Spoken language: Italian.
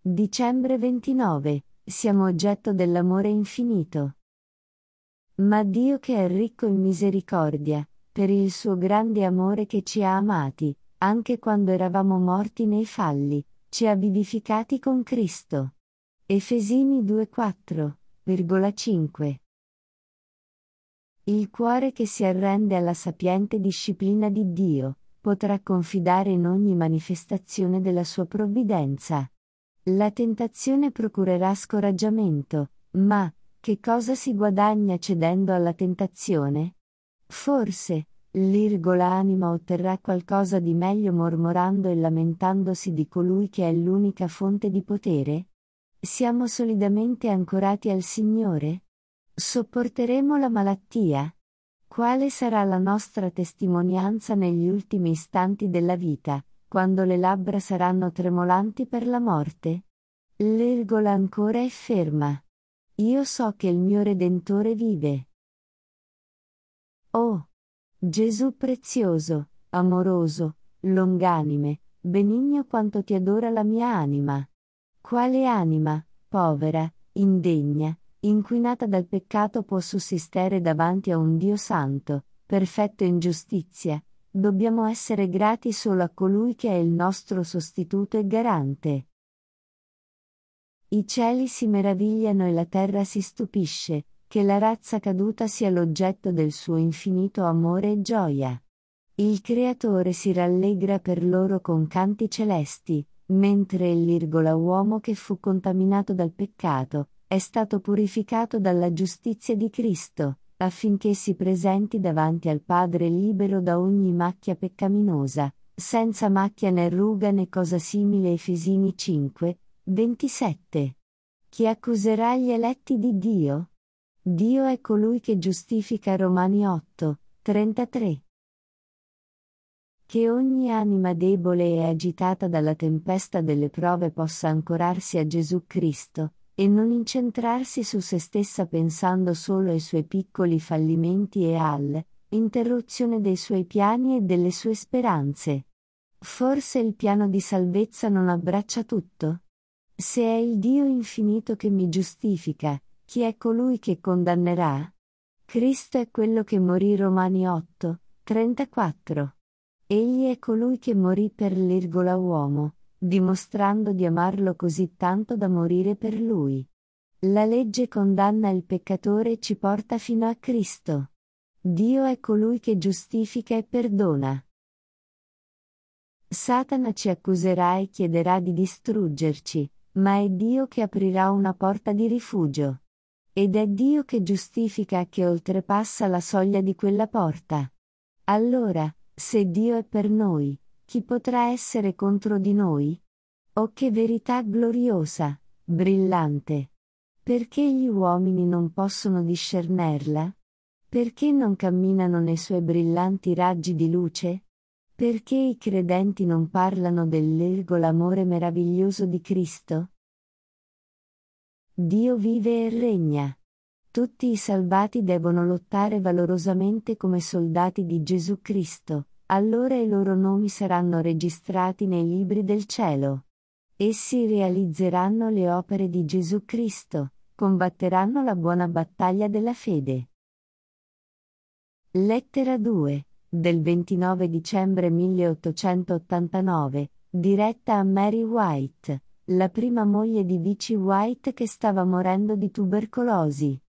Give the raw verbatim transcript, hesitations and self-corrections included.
Dicembre ventinove. Siamo oggetto dell'amore infinito. Ma Dio, che è ricco in misericordia, per il suo grande amore che ci ha amati, anche quando eravamo morti nei falli, ci ha vivificati con Cristo. Efesini due quattro cinque. Il cuore che si arrende alla sapiente disciplina di Dio, potrà confidare in ogni manifestazione della sua provvidenza. La tentazione procurerà scoraggiamento, ma, che cosa si guadagna cedendo alla tentazione? Forse, l'irgola anima otterrà qualcosa di meglio mormorando e lamentandosi di colui che è l'unica fonte di potere? Siamo solidamente ancorati al Signore? Sopporteremo la malattia? Quale sarà la nostra testimonianza negli ultimi istanti della vita, quando le labbra saranno tremolanti per la morte? L'irgola ancora è ferma. Io so che il mio Redentore vive. Oh! Gesù prezioso, amoroso, longanime, benigno, quanto ti adora la mia anima. Quale anima, povera, indegna, inquinata dal peccato, può sussistere davanti a un Dio santo, perfetto in giustizia? Dobbiamo essere grati solo a colui che è il nostro sostituto e garante. I cieli si meravigliano e la terra si stupisce, che la razza caduta sia l'oggetto del suo infinito amore e gioia. Il Creatore si rallegra per loro con canti celesti, mentre l'irgola uomo che fu contaminato dal peccato, è stato purificato dalla giustizia di Cristo, affinché si presenti davanti al Padre libero da ogni macchia peccaminosa, senza macchia né ruga né cosa simile. Efesini cinque ventisette. Chi accuserà gli eletti di Dio? Dio è colui che giustifica. Romani otto trentatré. Che ogni anima debole e agitata dalla tempesta delle prove possa ancorarsi a Gesù Cristo, e non incentrarsi su se stessa pensando solo ai suoi piccoli fallimenti e all'interruzione dei suoi piani e delle sue speranze. Forse il piano di salvezza non abbraccia tutto? Se è il Dio infinito che mi giustifica, chi è colui che condannerà? Cristo è quello che morì. Romani otto trentaquattro. Egli è colui che morì per l'irgola uomo, dimostrando di amarlo così tanto da morire per lui. La legge condanna il peccatore e ci porta fino a Cristo. Dio è colui che giustifica e perdona. Satana ci accuserà e chiederà di distruggerci, ma è Dio che aprirà una porta di rifugio. Ed è Dio che giustifica che oltrepassa la soglia di quella porta. Allora, se Dio è per noi, chi potrà essere contro di noi? Oh, che verità gloriosa, brillante! Perché gli uomini non possono discernerla? Perché non camminano nei suoi brillanti raggi di luce? Perché i credenti non parlano dell'irgola amore meraviglioso di Cristo? Dio vive e regna. Tutti i salvati devono lottare valorosamente come soldati di Gesù Cristo, allora i loro nomi saranno registrati nei libri del cielo. Essi realizzeranno le opere di Gesù Cristo, combatteranno la buona battaglia della fede. Lettera due, del ventinove dicembre milleottocentottantanove, diretta a Mary White, la prima moglie di Vici White che stava morendo di tubercolosi.